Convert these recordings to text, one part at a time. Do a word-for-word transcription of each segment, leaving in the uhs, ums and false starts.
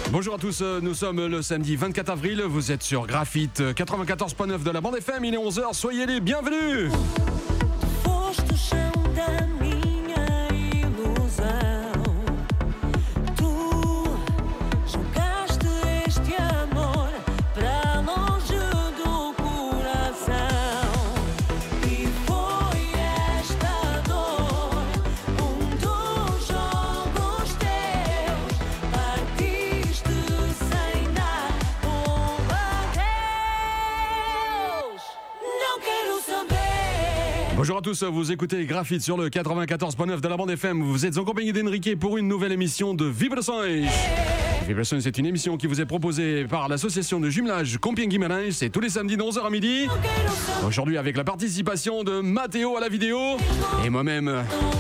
Bonjour à tous, nous sommes le samedi vingt-quatre avril, vous êtes sur Graphite quatre-vingt-quatorze point neuf de la bande F M, il est onze heures, soyez les bienvenus. Bonjour à tous, vous écoutez Graphite sur le quatre-vingt-quatorze point neuf de la bande F M. Vous êtes en compagnie d'Enrique pour une nouvelle émission de Vibrações. Vibrações, c'est une émission qui vous est proposée par l'association de jumelage Compiègne-Guimarães. C'est tous les samedis de onze heures à midi. Aujourd'hui avec la participation de Mathéo à la vidéo et moi-même.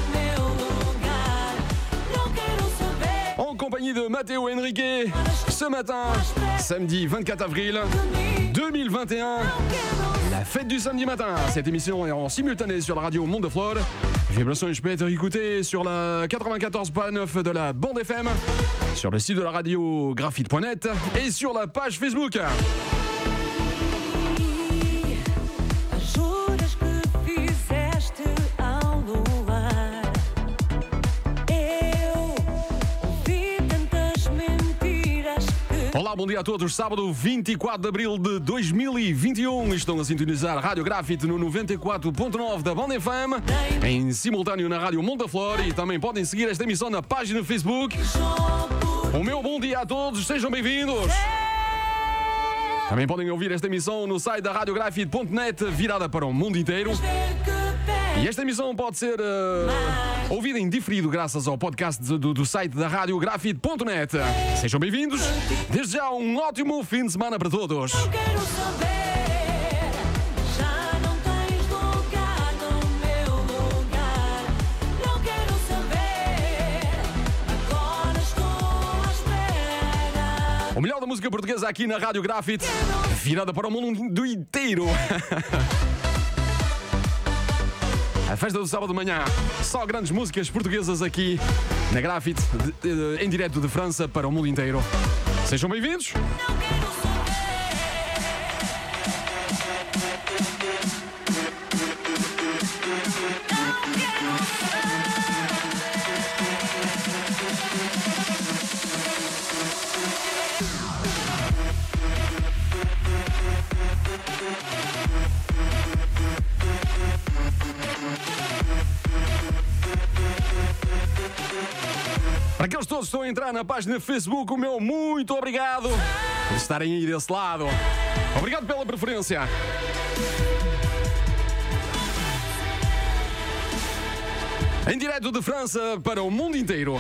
En compagnie de Mathéo et Enrique, ce matin, samedi vingt-quatre avril deux mille vingt et un. La fête du samedi matin. Cette émission est en simultané sur la radio Monde de Flore. Vibrações, je peux être écouté sur la quatre-vingt-quatorze point neuf de la bande F M, sur le site de la radio graphite point net et sur la page Facebook. Olá, bom dia a todos. Sábado vinte e quatro de abril de dois mil e vinte e um. Estão a sintonizar a Rádio Graphite no noventa e quatro ponto nove da banda F M, em simultâneo na Rádio Monde da Flor, e também podem seguir esta emissão na página Facebook. O meu bom dia a todos, sejam bem-vindos. Também podem ouvir esta emissão no site da rádio graphite ponto net, virada para o mundo inteiro. E esta emissão pode ser uh, ouvida em diferido graças ao podcast do, do site da rádio graphite ponto net. Sejam bem-vindos. Desde já, um ótimo fim de semana para todos. Não quero saber, já não tens lugar no meu lugar. Não quero saber, agora estou à espera. O melhor da música portuguesa aqui na Rádio Graphite, virada para o mundo inteiro. A festa do sábado de manhã, só grandes músicas portuguesas aqui na Graphite, de, de, em direto de França para o mundo inteiro. Sejam bem-vindos. Para aqueles todos que estão a entrar na página Facebook, o meu muito obrigado por estarem aí desse lado. Obrigado pela preferência. Em direto de França para o mundo inteiro.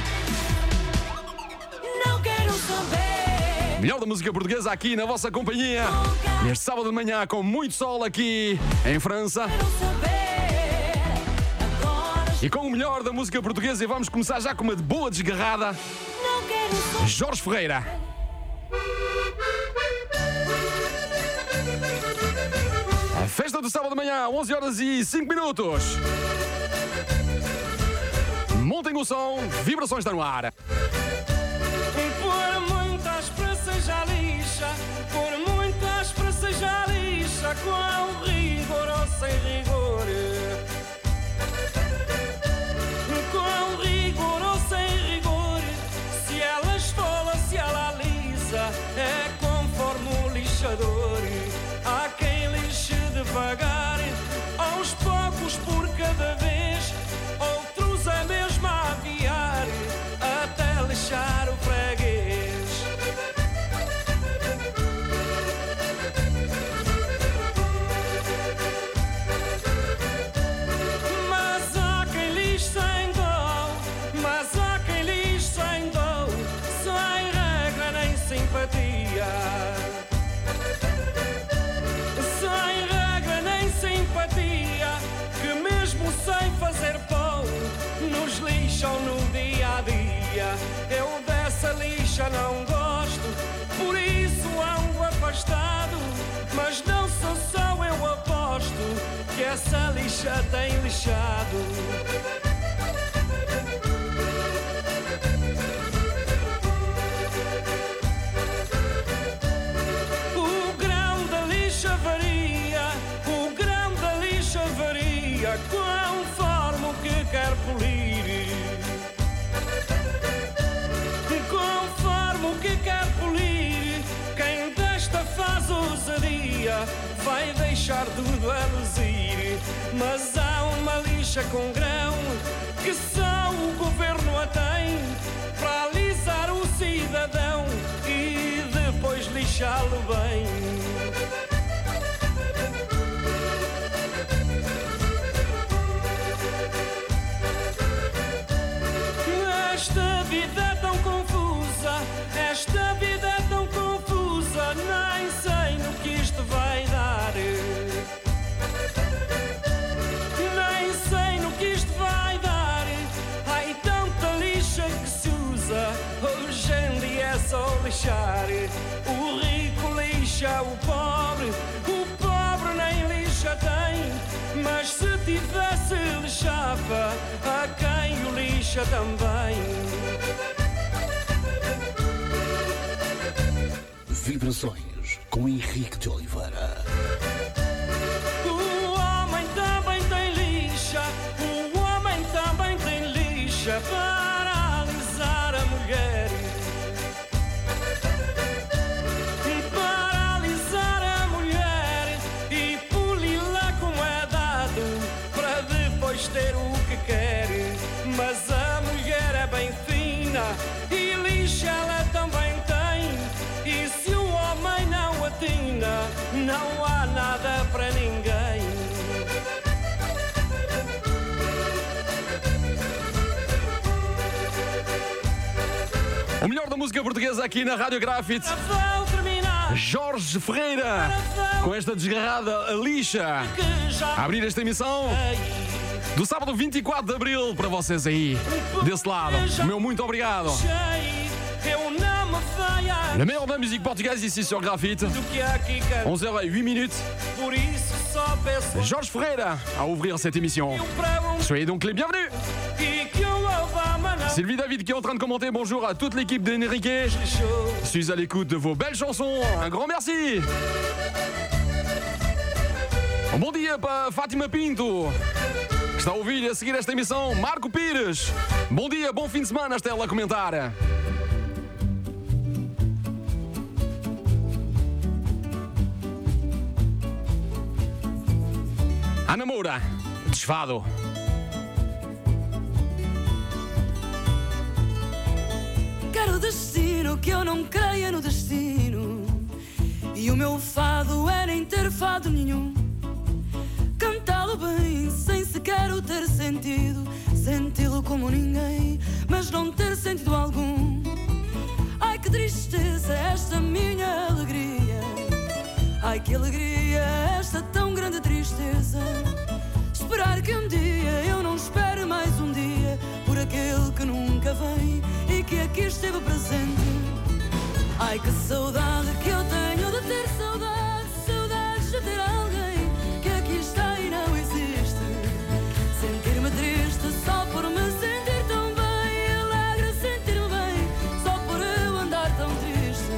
Não quero saber. Melhor da música portuguesa aqui na vossa companhia. Neste sábado de manhã com muito sol aqui em França. Quero saber. E com o melhor da música portuguesa, e vamos começar já com uma boa desgarrada. Não quero saber. Jorge Ferreira. A festa do sábado de manhã, onze horas e cinco minutos. Montem o som, Vibrações está no ar. Por muitas pressas já lixa, por muitas pressas já lixa, com rigor ou sem rigor. Com rigor ou sem rigor, se ela esfola, se ela alisa, é conforme o lixador. Há quem lixe devagar, aos poucos por cada vez, outros a mesmo a aviar, até lixar o freguês. Mas há quem lixe sem dó, mas há quem lixe sem dó, sem regra nem simpatia. Sem regra nem simpatia, que mesmo sem fazer pão, nos lixam no dia a dia. Eu dessa lixa não gosto, por isso ando afastado. Mas não sou só eu, aposto que essa lixa tem lixado. deixar tudo a luzir. Mas há uma lixa com grão que só o governo a tem para alisar o cidadão e depois lixá-lo bem. Esta vida é tão confusa, esta vida é tão confusa, nem sei no que isto vai dar. Nem sei no que isto vai dar. Ai, tanta lixa que se usa, hoje em dia é só lixar. O rico lixa o pobre, o pobre nem lixa tem. Mas se tivesse lixava a quem o lixa também. Vibrações com Henrique de Oliveira. O homem também tem lixa, o homem também tem lixa para alisar a mulher. Para alisar a mulher e poli-la como é dado, para depois ter o que quer. Mas a mulher é bem fina e lixa ela também tem. E se o homem não atina, não há nada para ninguém. O melhor da música portuguesa aqui na Rádio Grafite. Vou terminar Jorge Ferreira, com esta desgarrada lixa, que já a abrir esta emissão do sábado vinte e quatro de abril para vocês aí, desse lado. Meu muito obrigado. achei. Eu não me falhar Le meilleur de la musique portugaise ici sur Grafite. do que aqui canto. onze heures e oito minutes. Por isso só peço Georges Ferreira à ouvrir cette émission. para um Soyez donc les bienvenus. e que o Obama não Sylvie David qui est en train de commenter. Bonjour à toute l'équipe d'Enrique. lixou. Je suis à l'écoute de vos belles chansons. Un grand merci. Um bom dia para Fátima Pinto, que está a ouvir a seguir esta emissão. Marco Pires. Bom dia, bom fim de semana, está ela a comentar. Ana Moura, desfado. Quero destino que eu não creia no destino. E o meu fado é nem ter fado nenhum. Cantá-lo bem sem sequer o ter sentido. Senti-lo como ninguém, mas não ter sentido algum. Ai que tristeza esta minha alegria. Ai que alegria esta tão grande tristeza. Esperar que um dia eu não espere mais um dia por aquele que nunca vem e que aqui esteve presente. Ai que saudade que eu tenho de ter saudade, saudades de ter alguém que aqui está e não existe. Sentir-me triste só por me sentir tão bem, alegre sentir-me bem só por eu andar tão triste.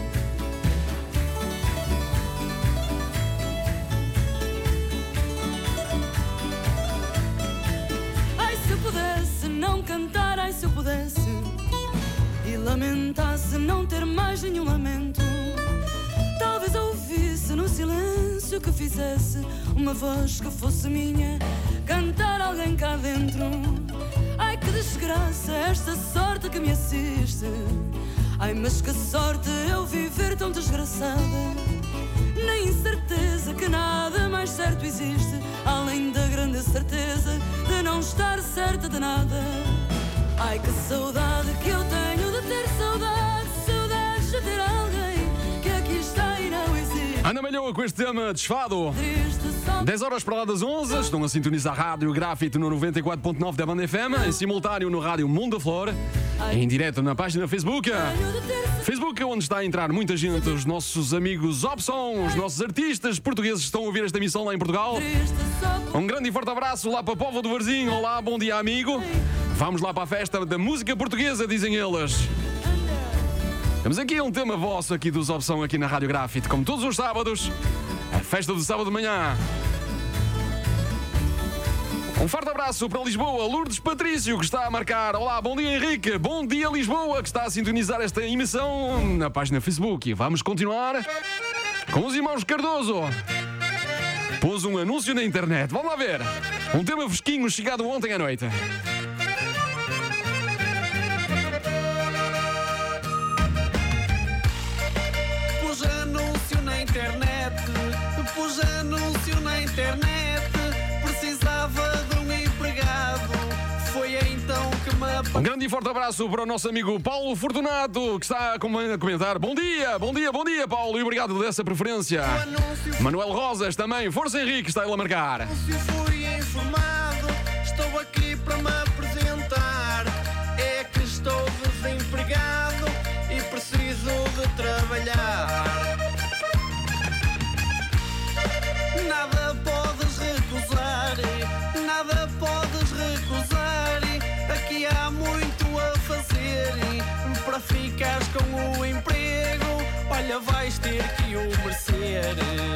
Ai se eu pudesse não cantar, ai se eu pudesse e lamentasse não ter mais nenhum lamento. Talvez ouvisse no silêncio que fizesse uma voz que fosse minha, cantar alguém cá dentro. Ai que desgraça esta sorte que me assiste. Ai mas que sorte eu viver tão desgraçada. Na incerteza que nada mais certo existe, além da grande certeza de não estar certa de nada. Ai que saudade que eu tenho de ter saudade, saudades de ter alguém que aqui está e não existe. Ana Malhoa com este tema desfado. Triste só dez horas para lá das onze, estão a sintonizar a Rádio Grafite no noventa e quatro ponto nove da Banda F M, em simultâneo no Rádio Mundo da Flor, em direto na página Facebook. tenho de ter Facebook, onde está a entrar muita gente, os nossos amigos Opson, os nossos artistas portugueses que estão a ouvir esta emissão lá em Portugal. triste só Um grande e forte abraço lá para a Póvoa do Varzinho. Olá, bom dia, amigo. Vamos lá para a festa da música portuguesa, dizem eles. Temos aqui um tema vosso aqui dos Opção aqui na Rádio Grafite, como todos os sábados, a festa do sábado de manhã. Um forte abraço para Lisboa, Lourdes Patrício, que está a marcar. Olá, bom dia Henrique, bom dia Lisboa, que está a sintonizar esta emissão na página Facebook. E vamos continuar com os irmãos Cardoso. pôs um anúncio na internet. Vamos lá ver. Um tema fresquinho chegado ontem à noite. Pus anúncio na internet, pus anúncio na internet, precisava de um empregado, foi então que me Um grande e forte abraço para o nosso amigo Paulo Fortunato, que está a comentar. Bom dia, bom dia, bom dia, Paulo, e obrigado dessa preferência. Manuel Rosas também, Força Henrique, está ele a marcar. Fui informado, estou aqui para me apresentar, é que estou desempregado e preciso de trabalhar. Nada podes recusar, nada podes recusar, aqui há muito a fazer, para ficares com o emprego, olha, vais ter que o merecer.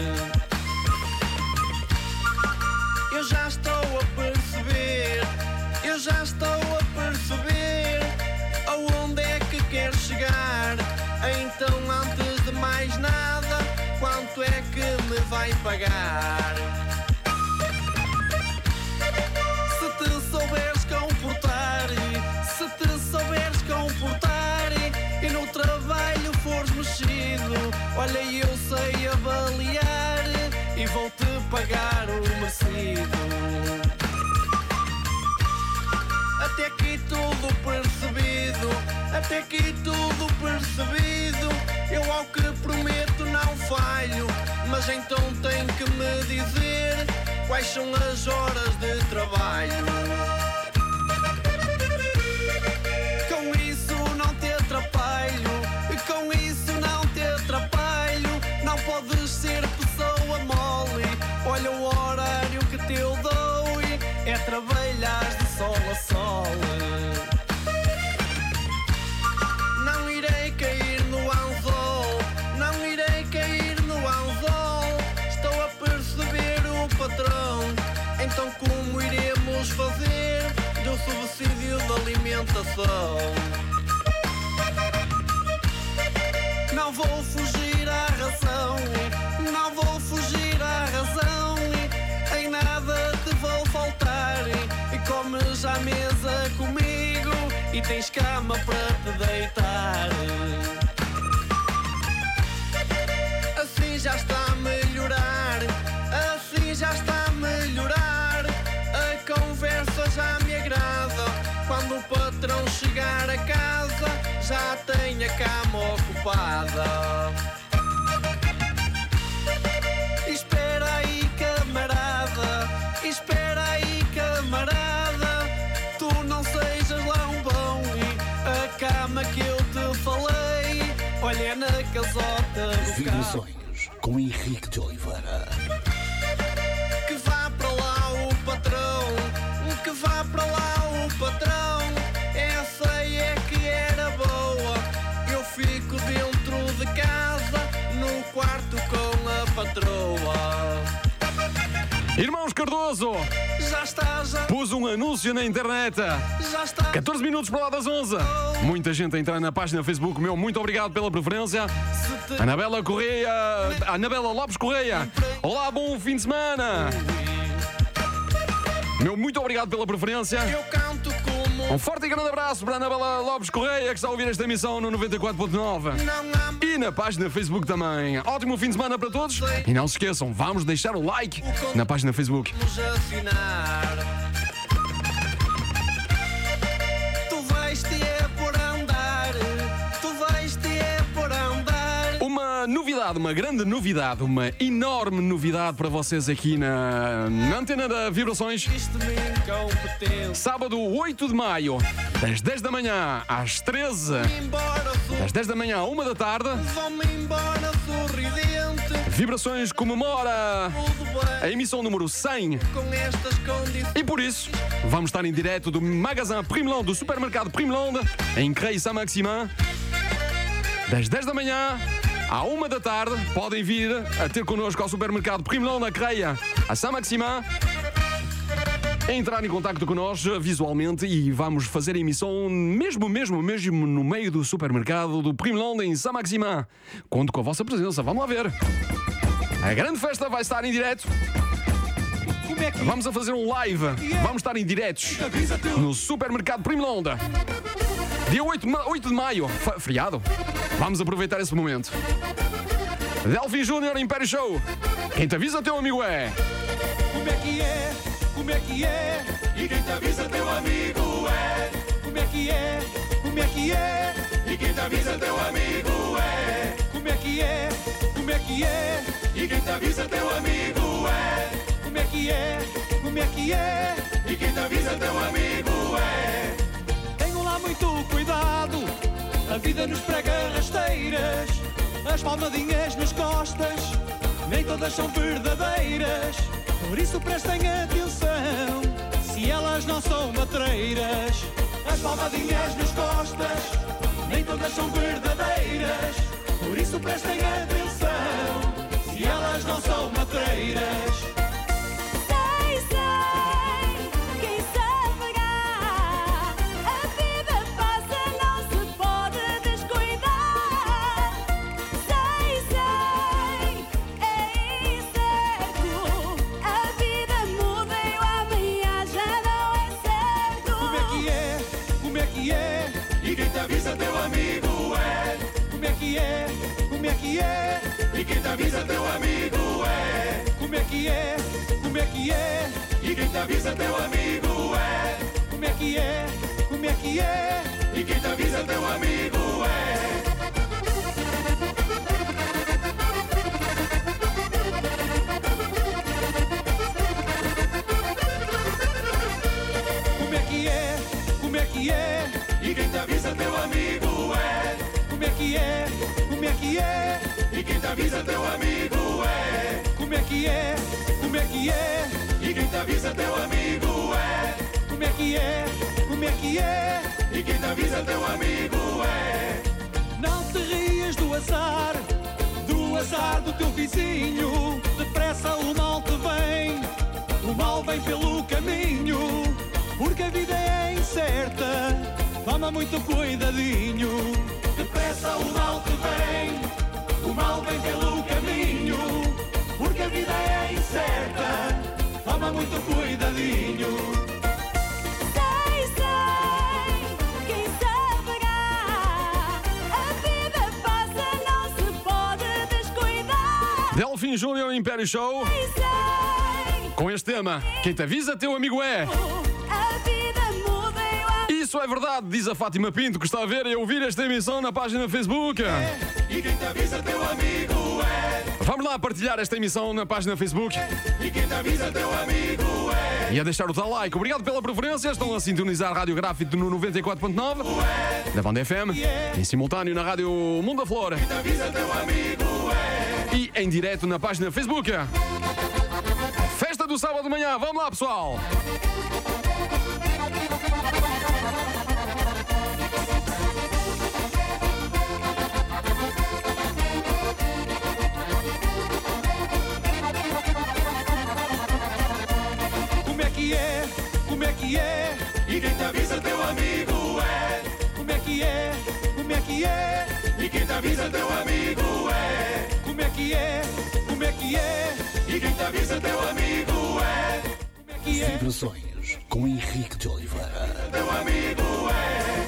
Eu já estou a perceber, eu já estou a perceber aonde é que queres chegar. Então, antes de mais nada, quanto é que me vai pagar? Se te souberes comportar, se te souberes comportar e no trabalho fores mexido, olha, eu sei avaliar e vou-te pagar o merecido. Até aqui tudo percebido, até aqui tudo percebido, eu ao que prometo não falho, mas então tem que me dizer quais são as horas de trabalho. Com isso não te atrapalho, com isso não te atrapalho, não podes ser pessoa mole, olha o horário que te eu dou, é trabalhar de sol a sol. Não irei cair no anzol, não irei cair no anzol, estou a perceber o patrão, então como iremos fazer do subsídio de alimentação? Não vou fugir à razão, não vou fugir à razão, em nada te vou faltar, e comes à mesa comigo e tens cama para te deitar. Assim já está a melhorar, assim já está a melhorar, a conversa já me agrada, quando o patrão chegar a casa já tem a cama ocupada. Espera aí, camarada, espera aí, camarada, tu não sejas lambão, a cama que eu te falei, olha, é na casota do carro. Vibrações com Henrique de Oliveira. Que vá para lá o patrão, que vá para lá o patrão, essa é que era boa, eu fico dentro de casa, no quarto com a patroa. Irmãos Cardoso, Já está, já, pôs um anúncio na internet. já está. catorze minutos para lá das onze. Muita gente a entrar na página Facebook. Meu, muito obrigado pela preferência. Se te Anabela Correia, Anabela Lopes Correia. Olá, bom fim de semana. Meu, muito obrigado pela preferência. eu canto como Um forte e grande abraço para a Anabela Lopes Correia, que está a ouvir esta emissão no noventa e quatro ponto nove. não há E na página Facebook também. Ótimo fim de semana para todos. E não se esqueçam, vamos deixar o like na página Facebook. vamos assinar. Tu vais ter por andar, tu vais ter por andar. Uma novidade, uma grande novidade, uma enorme novidade para vocês aqui na, na antena da Vibrações. Isto-me incompetente. Sábado, oito de maio, das dez da manhã às treze, Embora das dez da manhã à uma da tarde, vão-me embora sorridente, Vibrações comemora tudo a bem emissão número cem. com estas condições. E por isso, vamos estar em direto do Magazin Primelonde, do supermercado Primelonde, em Creil Saint-Maximin, das dez da manhã à uma da tarde. Podem vir a ter connosco ao supermercado Primelonde, a Creia, a Saint-Maximin, entrar em contacto connosco visualmente e vamos fazer a emissão mesmo, mesmo, mesmo no meio do supermercado do Primelonde, em Saint-Maximin. Conto com a vossa presença, vamos lá ver. A grande festa vai estar em direto como é que Vamos a fazer um live. Vamos estar em diretos no Supermercado Primo Londa. Dia oito de maio. F- feriado. Vamos aproveitar esse momento. Delfim Júnior Império Show. Quem te avisa, teu amigo é. Como é que é? Como é que é? E quem te avisa, teu amigo é. Como é que é? Como é que é? E quem te avisa, teu amigo é. Como é que é? Como é que é? E quem te avisa, teu amigo é. Como é que é? Como é que é? E quem te avisa, teu amigo é. Tenham lá muito cuidado, a vida nos prega rasteiras, as palmadinhas nas costas, nem todas são verdadeiras. Por isso prestem atenção, se elas não são matreiras. As palmadinhas nas costas, nem todas são verdadeiras. Por isso prestem atenção, se elas não são matreiras. Sei, sei, quem saberá. A vida passa, não se pode descuidar. Sei, sei, é incerto. A vida muda e o amanhã já não é certo. Como é que é? Como é que é? E quem te avisa, teu amigo é. Como é que é? Como é que é? E quem te avisa, teu amigo é. Como é que é? Como é que é? E quem te avisa, teu amigo é. Como é que é? Como é que é? E quem te avisa, teu amigo é. Como é que é? Como é que é? E quem te avisa, teu amigo é. Como é que é? Como é que é? E quem te avisa, teu amigo é. Como é que é? Como é que é? E quem te avisa, teu amigo é. Como é que é? Como é que é? E quem te avisa, teu amigo é. Não te rias do azar, do azar do teu vizinho. Depressa o mal te vem, o mal vem pelo caminho. Porque a vida é incerta, toma muito cuidadinho. Depressa o mal te vem, o mal vem pelo caminho. Porque a vida é incerta, toma muito cuidadinho. Sei, sei, quem saberá. A vida passa, não se pode descuidar. Delfim Júnior Império Show. Sei, sei, Com este tema. Quem te avisa, teu amigo é. a vida muda e o amanhã. Isso é verdade, diz a Fátima Pinto, que está a ver e a ouvir esta emissão na página Facebook. E quem te avisa, teu amigo é. Vamos lá partilhar esta emissão na página Facebook E quem te avisa, teu amigo é. e a deixar o tal like. Obrigado pela preferência. Estão a sintonizar a Rádio Gráfico no noventa e quatro ponto nove da Banda F M, em simultâneo na Rádio Mundo da Flor Te avisa, teu amigo é. e em direto na página Facebook. Festa do sábado de manhã. Vamos lá, pessoal. Como é que é? Como é que é? E quem te avisa, teu amigo é. Como é que é? Como é que é? E quem te avisa, teu amigo é. Como é que é? Como é que é? E quem te avisa, teu amigo é. Como é que é? Vibrações com Henrique de Oliveira. Teu amigo é.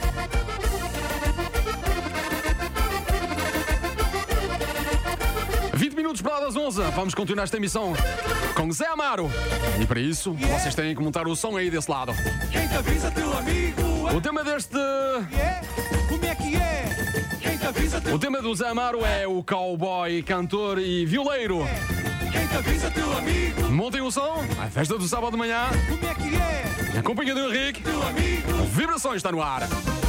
vinte minutos para lá das onze. Vamos continuar esta emissão com Zé Amaro. E para isso, vocês têm que montar o som aí desse lado. Quem te avisa, teu amigo O tema deste. é. Como é que é? Quem te avisa, teu O tema do Zé Amaro é o cowboy, cantor e violeiro. Quem te avisa, teu amigo. Montem o som, a festa do sábado de manhã, Como é que é? na companhia do Henrique. Teu amigo. Vibrações está no ar.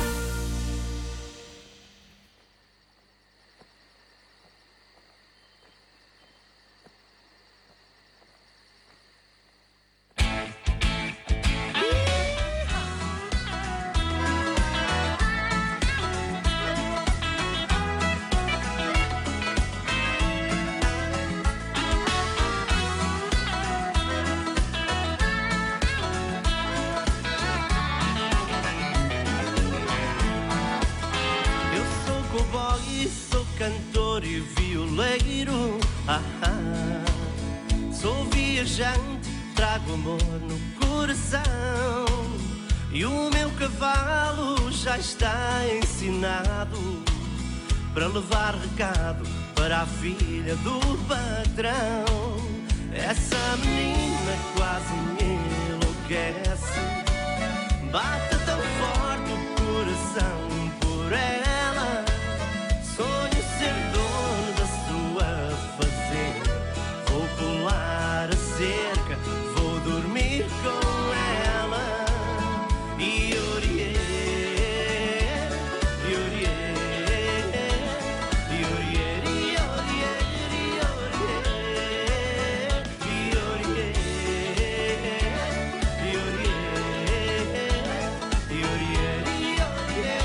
cantor e violeiro. Ah, ah. Sou viajante, trago trago amor no coração e o meu cavalo já está ensinado para levar recado para a filha do patrão. Essa menina quase me enlouquece, bate tão forte o coração por ela. Sonho ser dono da sua fazenda, vou pular a cerca, vou dormir com ela. E oriê, e oriê, e oriê, e oriê, e oriê, e oriê, e oriê, e oriê.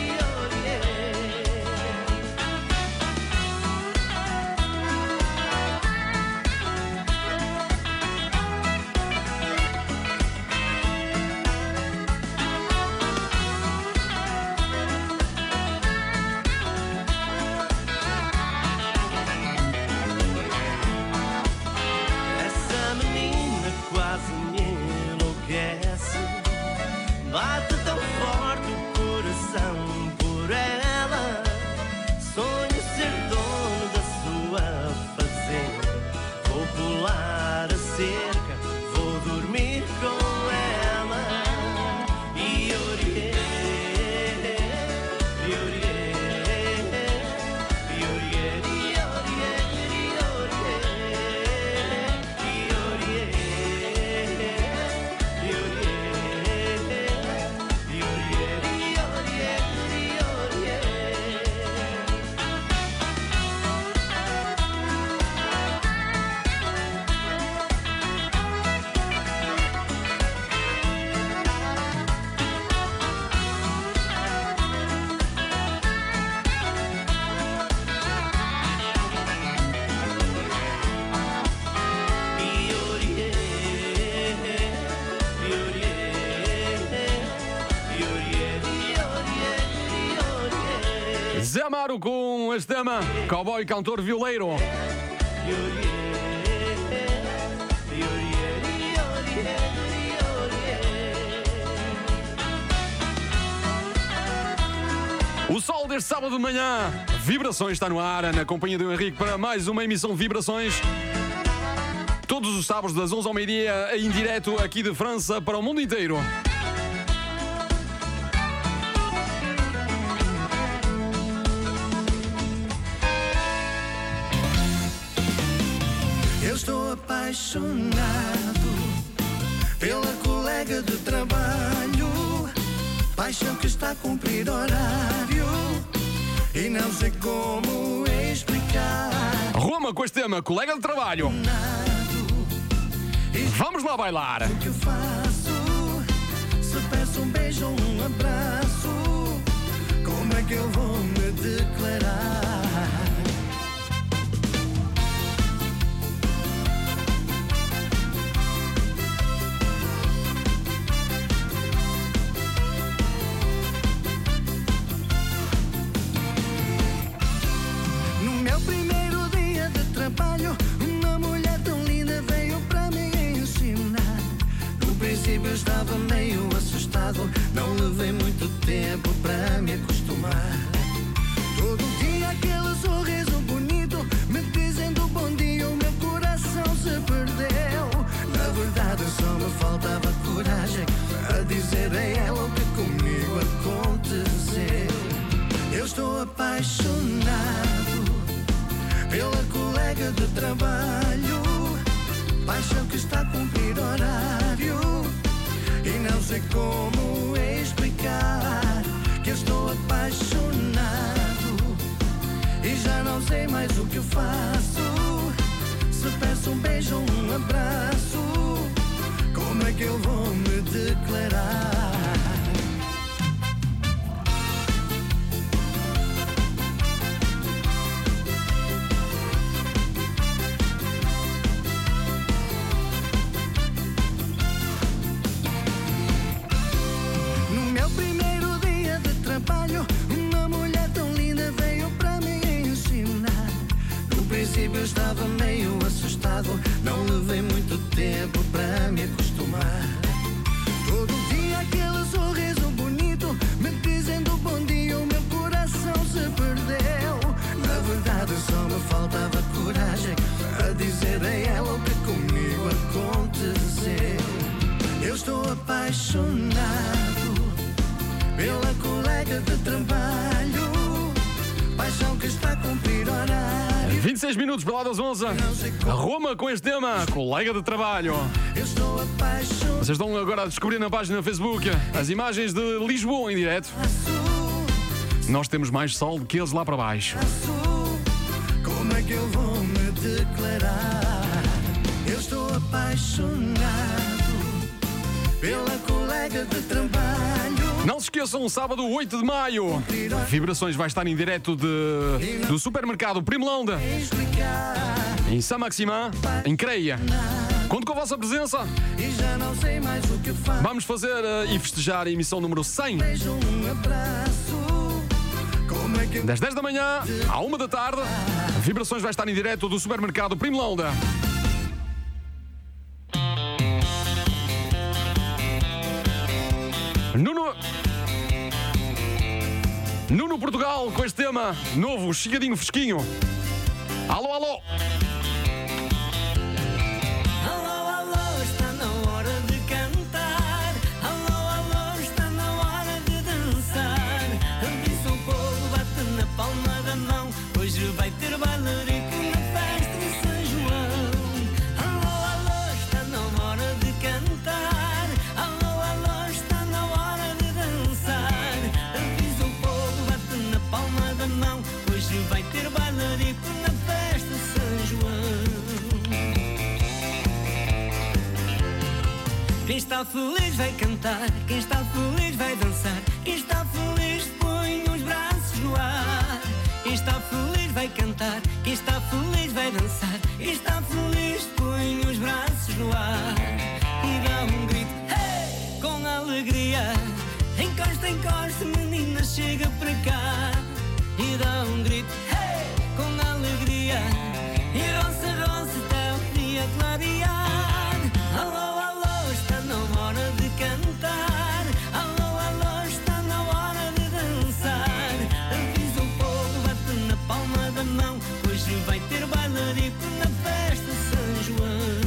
Essa menina quase me enlouquece, bate tão forte o coração por ela. Sonho ser dono da sua fazenda, vou pular a cerca, vou dormir com ela. E oriê, e oriê, e oriê, e oriê, e oriê, e oriê, e oriê, e oriê, e oriê. Zé Amaro com este tema, cowboy cantor violeiro. O sol deste sábado de manhã, Vibrações está no ar, na companhia do Henrique para mais uma emissão de Vibrações. Todos os sábados das onze ao meio-dia, em direto aqui de França para o mundo inteiro. Eu estou apaixonado pela colega de trabalho, paixão que está a cumprir horário e não sei como explicar. Roma com este tema, colega de trabalho. Vamos lá bailar. O que eu faço? Se peço um beijo ou um abraço, como é que eu vou me declarar? Eu estava meio assustado, não levei muito tempo para me acostumar. Todo dia aquele sorriso bonito, me dizendo bom dia, o meu coração se perdeu. Na verdade só me faltava coragem a dizer a ela o que comigo aconteceu. Eu estou apaixonado pela colega de trabalho, paixão que está a cumprir horário e não sei como explicar que eu estou apaixonado e já não sei mais o que eu faço. Se peço um beijo ou um abraço, como é que eu vou me declarar? Eu estava meio assustado, não levei muito muito tempo pra me acostumar. Todo dia aquele sorriso bonito, me dizendo bom dia, o meu coração se perdeu. Na verdade só me faltava coragem a dizer a ela o que comigo aconteceu. Eu estou apaixonado pela colega de trabalho, paixão que está a cumprir horário. vinte e seis minutos para lá das onze. Roma com este tema, colega de trabalho. Eu estou apaixonado. Vocês estão agora a descobrir na página do Facebook as imagens de Lisboa em direto. Nós temos mais sol do que eles lá para baixo. Como é que eu vou me declarar? Eu estou apaixonado pela colega de trabalho. Não se esqueçam, sábado oito de maio, Vibrações vai estar em direto de, do supermercado Primelonda, em São Maximã, em Creia. Conto com a vossa presença. E já não sei mais o que faço. Vamos fazer uh, e festejar a emissão número cem. Beijo, um abraço. Como é que eu... Das dez da manhã à uma da tarde, Vibrações vai estar em direto do supermercado Primelonda. Nuno... Nuno Portugal com este tema novo, chegadinho, fresquinho. Alô, alô! Alô, alô, está na hora de cantar. Alô, alô, está na hora de dançar. Avisa o povo, bate na palma da mão. Hoje vai ter bailarico na festa de São João. Alô, alô, está na hora de cantar. Alô, alô, está na hora de dançar. Avisa o povo, bate na palma da mão. Hoje vai ter bailarico na festa de São João. Quem está feliz vai cantar, quem está feliz vai dançar, quem está feliz põe os braços no ar. Quem está feliz vai cantar, quem está feliz vai dançar, quem está feliz põe os braços no ar. E dá um grito, hey! Com alegria. Encosta, encosta, menina, chega para cá. E dá um grito, hey! Com alegria. E roça, roça, até o dia clarear. Alô, alô, está na hora de cantar. Alô, alô, está na hora de dançar. Avisa o povo, bate na palma da mão. Hoje vai ter bailarico na festa de São João.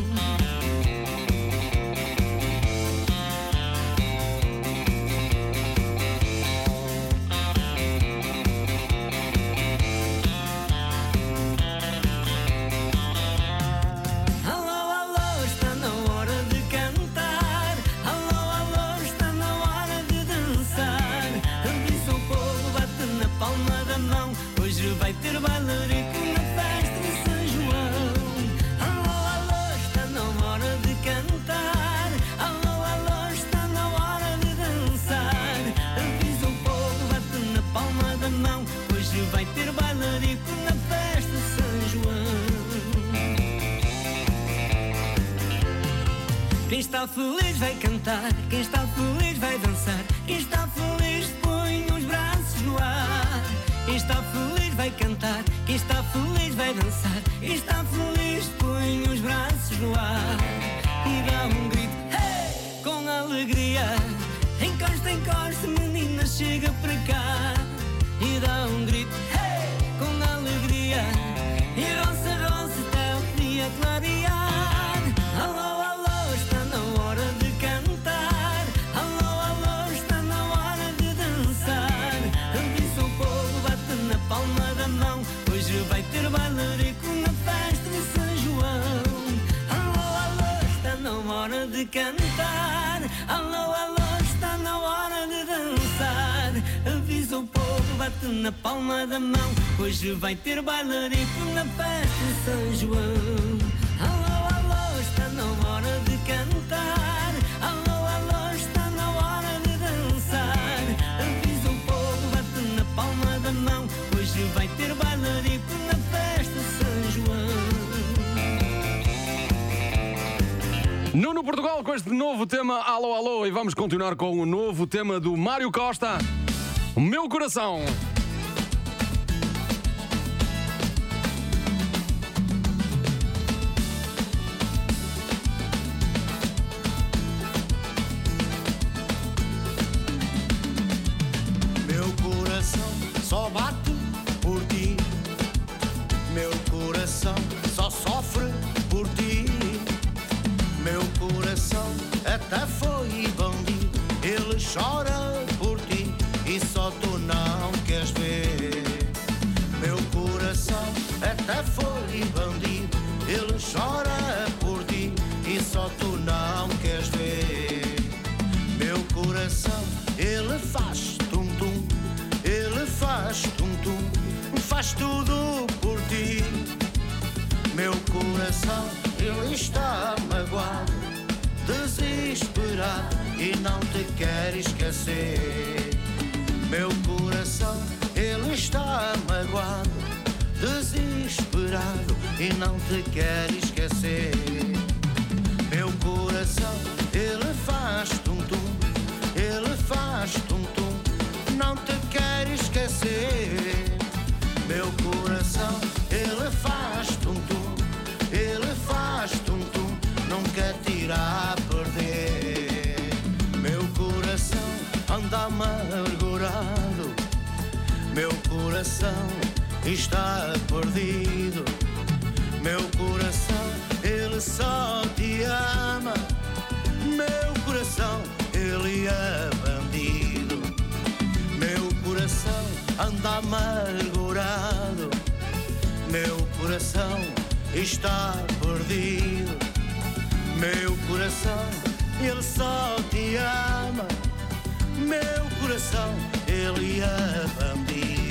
Alô, alô, está na hora de cantar. Alô, alô, está na hora de dançar. Avisa o povo, bate na palma da mão. Hoje vai ter bailarico na festa de São João. Alô, alô, está na hora de cantar. Alô, alô, está na hora de dançar. Avisa o povo, bate na palma da mão. Hoje vai ter bailarico na festa de São João. Quem está feliz vai cantar, quem está feliz vai dançar, quem está feliz põe os braços no ar. Quem está feliz vai cantar, quem está feliz vai dançar, quem está feliz põe os braços no ar. E dá um grito, hey! Com alegria. Encosta, encosta, menina, chega para cá. E dá um grito, hey! Com alegria. E roça, roça, até o dia clarear. Alô, alô, está na hora de cantar. Alô, alô, está na hora de dançar. Avisa o povo, bate na palma da mão. Hoje vai ter bailarico na festa de São João. Alô, alô, está na hora de cantar. Alô, alô, está na hora de dançar. Avisa o povo, bate na palma da mão. Hoje vai ter bailarico na festa de São João. Alô, alô, está na hora de cantar. Alô, alô, está na hora de dançar. Avisa o povo, bate na palma da mão. Hoje vai ter bailarico na festa de São João. Nuno Portugal com este novo tema Alô, alô. E vamos continuar com o novo tema do Mário Costa, O Meu Coração. chora por ti e só tu não queres ver. Meu coração até foi bandido, ele chora por ti e só tu não queres ver. Meu coração, ele faz tum-tum, ele faz tum-tum, faz tudo por ti. Meu coração, ele está magoado, desesperado e não te quer esquecer. Meu coração, ele está magoado, desesperado e não te quer esquecer. Meu coração, ele faz tum-tum, ele faz tum-tum, não te quer esquecer. Meu coração, ele faz tum-tum, ele faz tum-tum, não quer tirar a perder. Meu coração anda amargurado, meu coração está perdido. Meu coração, ele só te ama, meu coração, ele é bandido. Meu coração anda amargurado, meu coração está perdido. Meu coração, ele só te ama, meu coração, ele é bandido.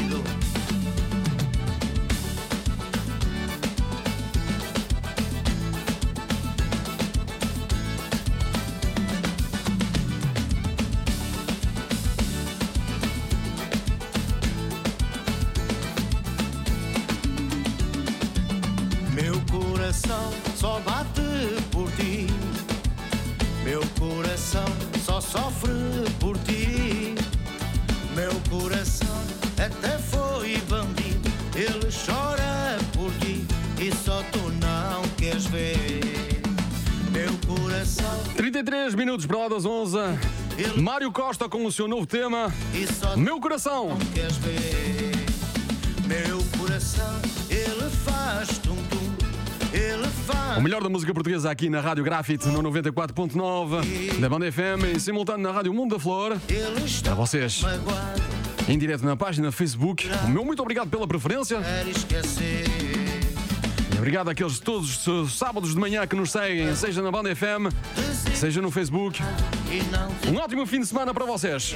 Meu coração só bate por ti, meu coração só sofre por ti. Meu coração até foi bandido, ele chora por ti e só tu não queres ver. Meu coração, trinta e três minutos para lá das onze. Mário Costa com o seu novo tema, e só Meu Coração. não queres ver. Meu coração, ele faz tum-tum, ele faz. O melhor da música portuguesa aqui na Rádio Grafite no noventa e quatro ponto nove da Banda F M, em simultâneo na Rádio Mundo da Flor. Ele está Para vocês, magoado, em direto na página Facebook. O meu muito obrigado pela preferência. quer esquecer. E obrigado àqueles todos os sábados de manhã que nos seguem, seja na Banda F M, seja no Facebook. E não te Um ótimo fim de semana para vocês.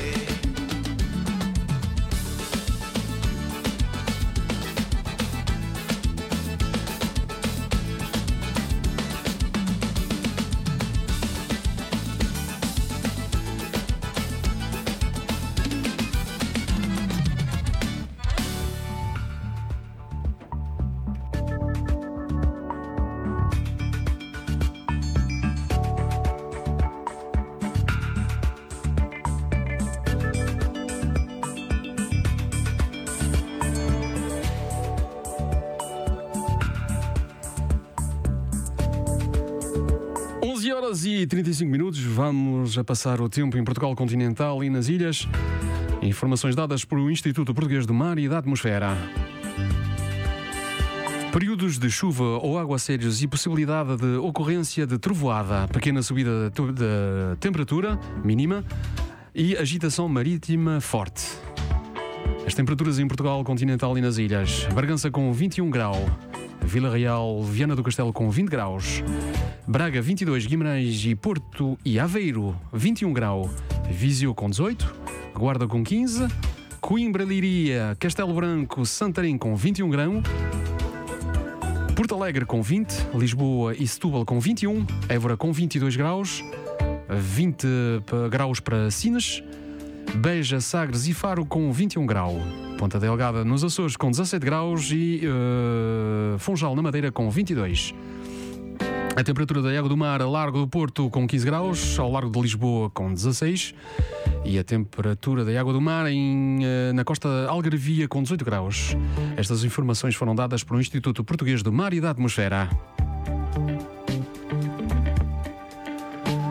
onze horas e trinta e cinco minutos, vamos a passar o tempo em Portugal continental e nas ilhas. Informações dadas pelo Instituto Português do Mar e da Atmosfera. Períodos de chuva ou aguaceiros e possibilidade de ocorrência de trovoada, pequena subida da temperatura mínima e agitação marítima forte. As temperaturas em Portugal continental e nas ilhas. Bragança com vinte e um graus, Vila Real, Viana do Castelo com vinte graus, Braga vinte e dois, Guimarães e Porto e Aveiro vinte e um graus, Viseu com dezoito, Guarda com quinze, Coimbra, Leiria, Castelo Branco, Santarém com vinte e um graus, Porto Alegre com vinte, Lisboa e Setúbal com vinte e um, Évora com vinte e dois graus, vinte graus para Sines, Beja, Sagres e Faro com vinte e um graus, Ponta Delgada nos Açores com dezassete graus e uh, Funchal na Madeira com vinte e dois. A temperatura da água do mar a Largo do Porto com quinze graus, ao Largo de Lisboa com dezasseis e a temperatura da água do mar em, uh, na costa Algarvia com dezoito graus. Estas informações foram dadas pelo Instituto Português do Mar e da Atmosfera.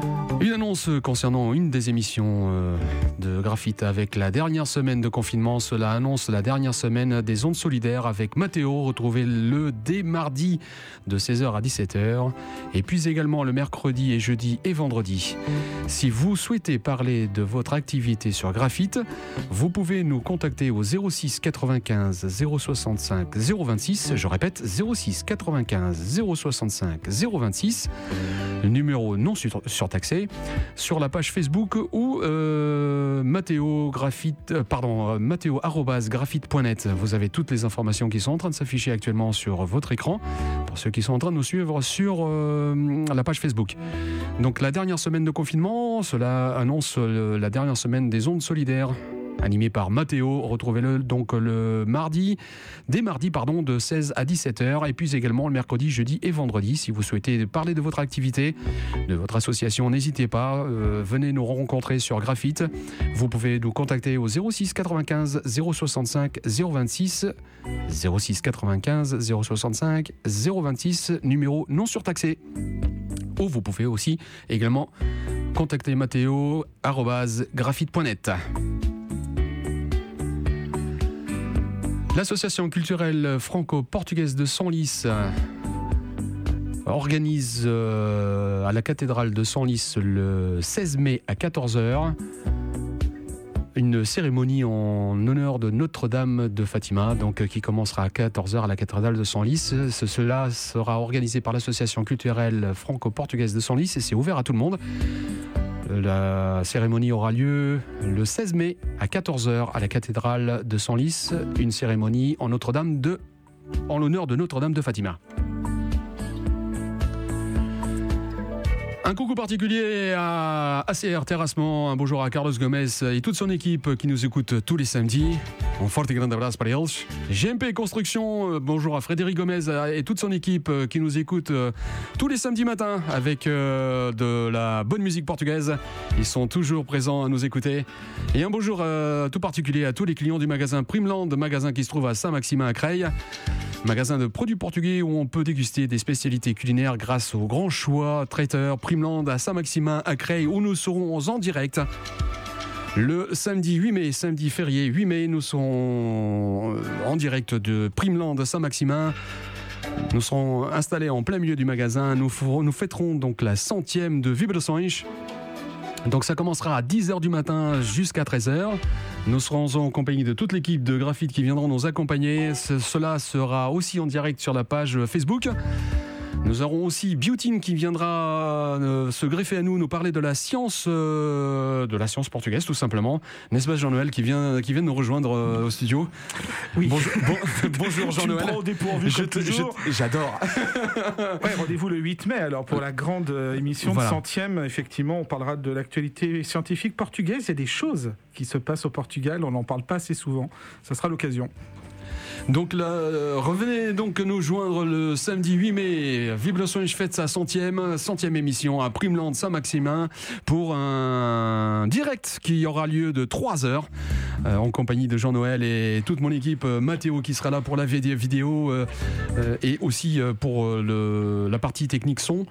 Une annonce concernant une des émissions euh, de Graphite avec la dernière semaine de confinement. Cela annonce la dernière semaine des Ondes Solidaires avec Mathéo. Retrouvez-le dès mardi de seize heures à dix-sept heures. Et puis également le mercredi et jeudi et vendredi. Si vous souhaitez parler de votre activité sur Graphite, vous pouvez nous contacter au zéro six quatre-vingt-quinze zéro soixante-cinq zéro vingt-six. Je répète, zéro six quatre-vingt-quinze zéro soixante-cinq zéro vingt-six. Le numéro non sur- surtaxé. Sur la page Facebook ou euh, Mathéo Graphite, euh, pardon, euh, Mathéo arobase graphite point net. Vous avez toutes les informations qui sont en train de s'afficher actuellement sur votre écran pour ceux qui sont en train de nous suivre sur euh, la page Facebook. Donc la dernière semaine de confinement, cela annonce euh, la dernière semaine des Ondes Solidaires. Animé par Mathéo, retrouvez-le donc le mardi, dès mardi pardon, de seize à dix-sept heures, et puis également le mercredi, jeudi et vendredi. Si vous souhaitez parler de votre activité, de votre association, n'hésitez pas, euh, venez nous rencontrer sur Graphite. Vous pouvez nous contacter au zéro six quatre-vingt-quinze zéro soixante-cinq zéro vingt-six, zéro six quatre-vingt-quinze zéro soixante-cinq zéro vingt-six, numéro non surtaxé. Ou vous pouvez aussi également contacter Mathéo arobase graphite point net. L'association culturelle franco-portugaise de Senlis organise euh, à la cathédrale de Senlis le seize mai à quatorze heures une cérémonie en honneur de Notre-Dame de Fatima, donc qui commencera à quatorze heures à la cathédrale de Senlis. Ce, cela sera organisé par l'association culturelle franco-portugaise de Senlis et c'est ouvert à tout le monde. La cérémonie aura lieu le seize mai à quatorze heures à la cathédrale de Senlis, une cérémonie en Notre-Dame de, en l'honneur de Notre-Dame de Fatima. Un coucou particulier à A C R Terrassement, un bonjour à Carlos Gomez et toute son équipe qui nous écoute tous les samedis. Un forte et grande abraço para eles. G M P Construction, bonjour à Frédéric Gomez et toute son équipe qui nous écoute tous les samedis matins avec de la bonne musique portugaise. Ils sont toujours présents à nous écouter. Et un bonjour euh, tout particulier à tous les clients du magasin Primeland, magasin qui se trouve à Saint-Maximin à Creil. Magasin de produits portugais où on peut déguster des spécialités culinaires grâce au grand choix traiteur Primeland à Saint-Maximin à Creil où nous serons en direct. Le samedi huit mai, samedi férié huit mai, nous serons en direct de Primeland à Saint-Maximin. Nous serons installés en plein milieu du magasin. Nous, ferons, nous fêterons donc la centième de Vibrações. Donc ça commencera à dix heures du matin jusqu'à treize heures. Nous serons en compagnie de toute l'équipe de Graphite qui viendront nous accompagner. Ce, cela sera aussi en direct sur la page Facebook. Nous aurons aussi Beautine qui viendra euh, se greffer à nous, nous parler de la science, euh, de la science portugaise tout simplement. N'est-ce pas Jean-Noël qui vient, qui vient nous rejoindre euh, au studio? Oui. Bonjour, bon, bonjour Jean-Noël. Tu me prends au dépourvu je comme te, toujours. je, j'adore. Ouais, rendez-vous le huit mai alors pour la grande euh, émission Voilà. de centième. Effectivement, on parlera de l'actualité scientifique portugaise. Il y a des choses qui se passent au Portugal, on n'en parle pas assez souvent. Ça sera l'occasion. Donc là, euh, revenez donc nous joindre le samedi huit mai. Vibrações fête sa centième, centième émission à Primeland Saint-Maximin pour un direct qui aura lieu de trois heures euh, en compagnie de Jean-Noël et toute mon équipe. euh, Mathéo qui sera là pour la vidéo euh, euh, et aussi euh, pour euh, le, la partie technique son.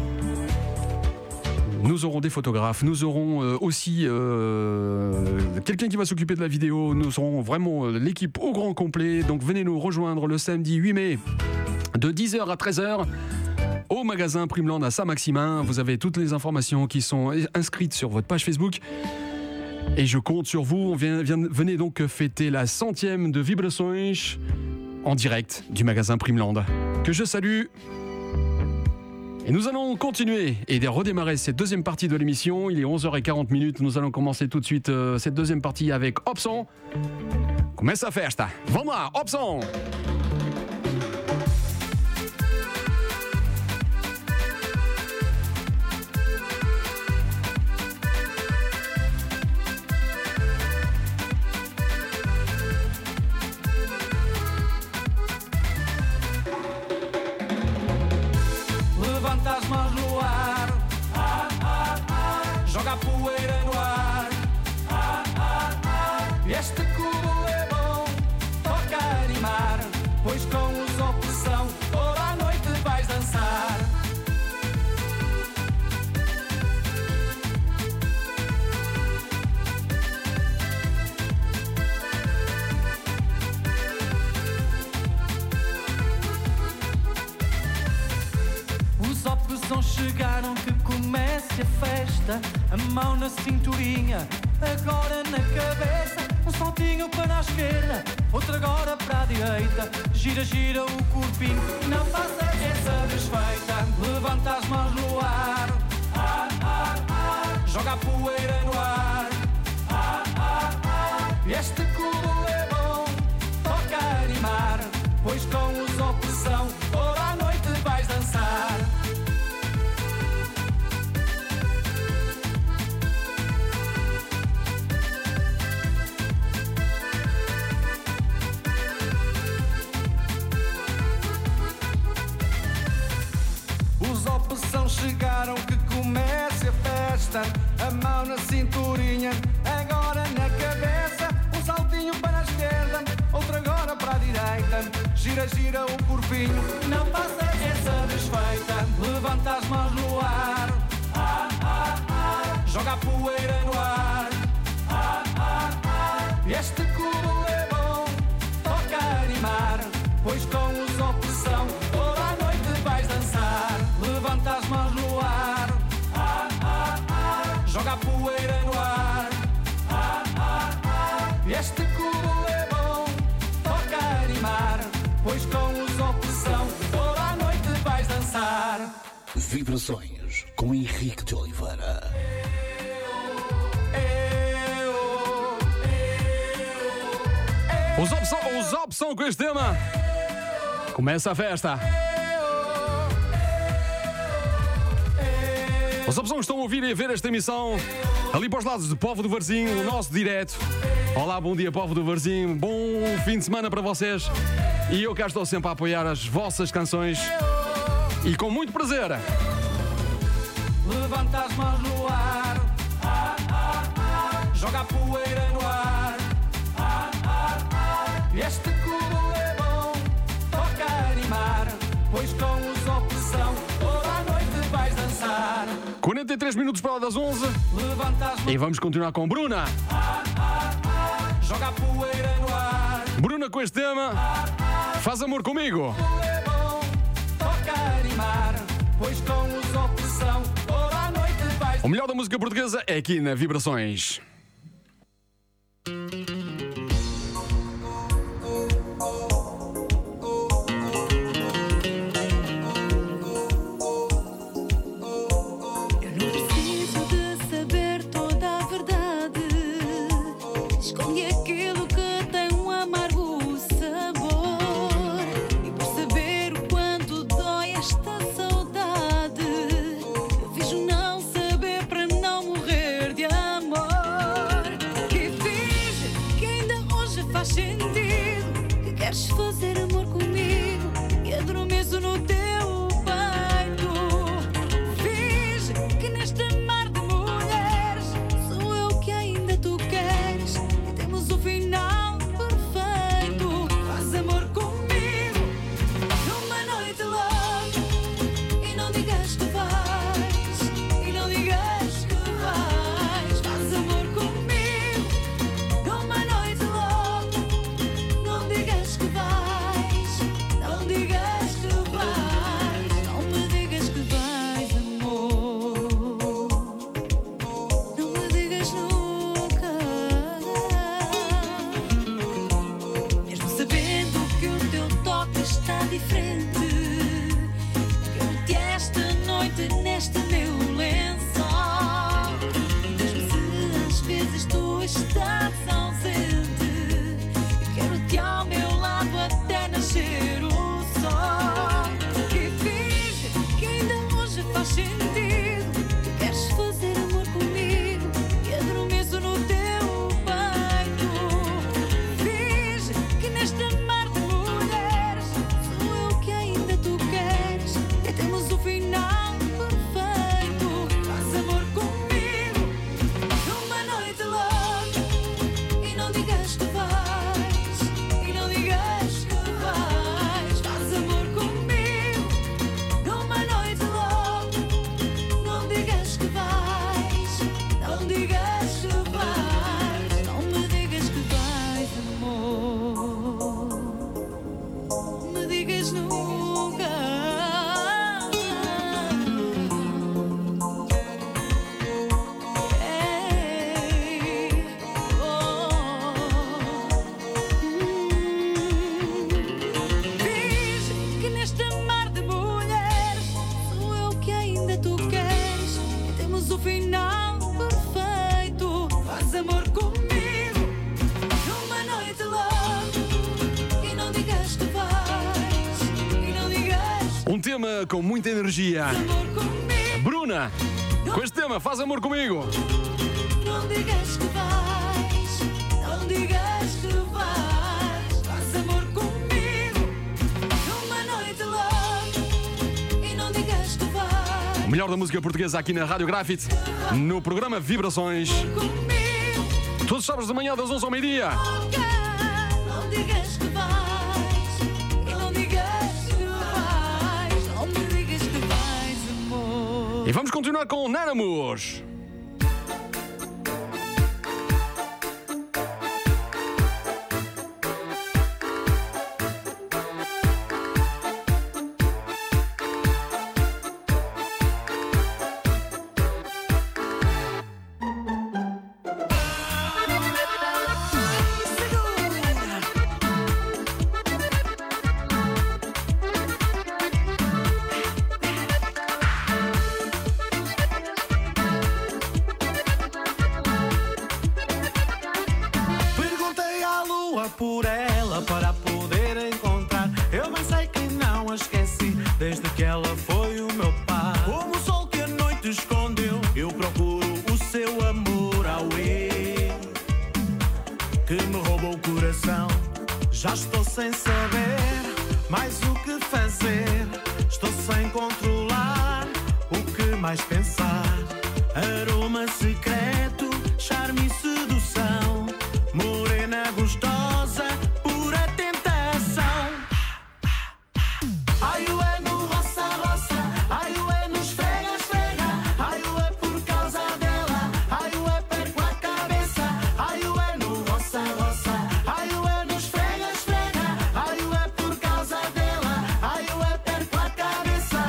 Nous aurons des photographes, nous aurons euh, aussi euh, quelqu'un qui va s'occuper de la vidéo, nous aurons vraiment euh, l'équipe au grand complet. Donc venez nous rejoindre le samedi huit mai de dix heures à treize heures au magasin Primeland à Saint-Maximin. Vous avez toutes les informations qui sont inscrites sur votre page Facebook. Et je compte sur vous, on vient, vient, venez donc fêter la centième de Vibrações en direct du magasin Primeland, que je salue. Et nous allons continuer et redémarrer cette deuxième partie de l'émission. Il est onze heures quarante. Nous allons commencer tout de suite euh, cette deuxième partie avec Opson. Começa a festa. Vamos lá, Opson. Levanta as mãos no ar, ah, ah, ah. Joga a poeira no ar, ah, ah, ah. Este cubo é bom, toca a animar, pois com os opressão toda a noite vais dançar. festa, a mão na cinturinha, agora na cabeça, um saltinho para a esquerda, outro agora para a direita, gira, gira o corpinho, não faça essa desfeita, levanta as mãos no ar, ah, ah, ah. Joga a poeira no ar, ah, ah, ah. Este culo é bom, toca animar, pois com os opressão, toda a noite vais dançar. Os opressão chegaram, que comece a festa, a mão na cinturinha, agora na cabeça, um saltinho para a esquerda, outro agora para a direita, gira, gira o corpinho, não passa essa desfeita, levanta as mãos no ar, ah, ah, ah. Joga a poeira no ar, ah, ah, ah. Este culo é bom, toca animar, pois com os opressão, toda a noite vais dançar, levanta as mãos no ar, ah, ah, ah. Joga a poeira no ar, ah, ah, ah. Este culo é bom, toca animar, pois com os opressão, toda a noite vais dançar. Vibrações com Henrique de Oliveira. Os opção, os opção com este tema. Começa a festa. Os opções estão a ouvir e a ver esta emissão ali para os lados de Povo do Varzim, o nosso direto. Olá, bom dia, Povo do Varzim. Bom fim de semana para vocês. E eu cá estou sempre a apoiar as vossas canções. E com muito prazer. Levanta as mãos no ar, ah, ah, ah. Joga a poeira no ar, ah, ah, ah. Este culo é bom, toca animar, pois com os opressão, toda a noite vais dançar. quarenta e três minutos para lá das onze. Levanta as mãos. E vamos continuar com Bruna. Ah, ah, ah. Joga a poeira no ar, Bruna com este tema. ah, ah. Faz amor comigo. É bom, toca animar, pois com os opressão, toda a noite vais. O melhor da música portuguesa é aqui na Vibrações. Eu não preciso de saber toda a verdade. Escolhi aquilo que tem um amargo sabor. E por saber o quanto dói esta saudade, eu vejo não saber para não morrer de amor. Que finge que ainda hoje faz sentido, que queres fazer amor comigo e adormeço no teu peito. Finge que neste mar de mulheres sou eu que ainda tu queres e temos o final perfeito. Faz amor comigo numa noite longa e não digas que vais, e não digas que vais. Faz amor comigo numa noite longa, não digas que vais, não digas que vais, não me digas que vais, amor, não me digas nunca. Mesmo sabendo que o teu toque está diferente, quero-te esta noite neste meu lençol. Mesmo se às vezes tu estás ausente, quero-te ao meu lado até nascer o sol. Que finge que ainda hoje faz sentido, que queres fazer amor comigo e adormeço no teu peito. Finge que neste mar de mulheres sou eu que ainda tu queres e temos o final perfeito. Faz amor comigo numa noite longa e não digas que vais, e não digas que vais. Faz amor comigo numa noite longa, programa com muita energia. Bruna, com este tema, faz amor comigo. Não digas que vais, não digas que vais, faz amor comigo numa noite longa e não digas que vais. O melhor da música portuguesa aqui na Rádio Grafite, no programa Vibrações. Comigo, Todos os sábados de manhã, das onze ao meio-dia. não digas que vais, e não digas que vais, não me digas que vais, amor. E vamos continuar com Nanamus. Perguntei à lua por ela para a poder encontrar. Eu bem sei que não a esqueci desde que ela foi o meu par. Como o sol que a noite escondeu, eu procuro o seu amor ao eu que me roubou o coração. Já estou sem saber mais o que fazer. Estou sem controlar o que mais pensar. Aroma secreto, charme e sedução. Morena gostosa, pura tentação. Ai, ué, no roça, roça. Ai, ué, no esfrega, esfrega. Ai, ué, por causa dela. Ai, ué, perco a cabeça. Ai, ué, no roça, roça. Ai, ué, no esfrega, esfrega. Ai, ué, por causa dela. Ai, ué, perco a cabeça.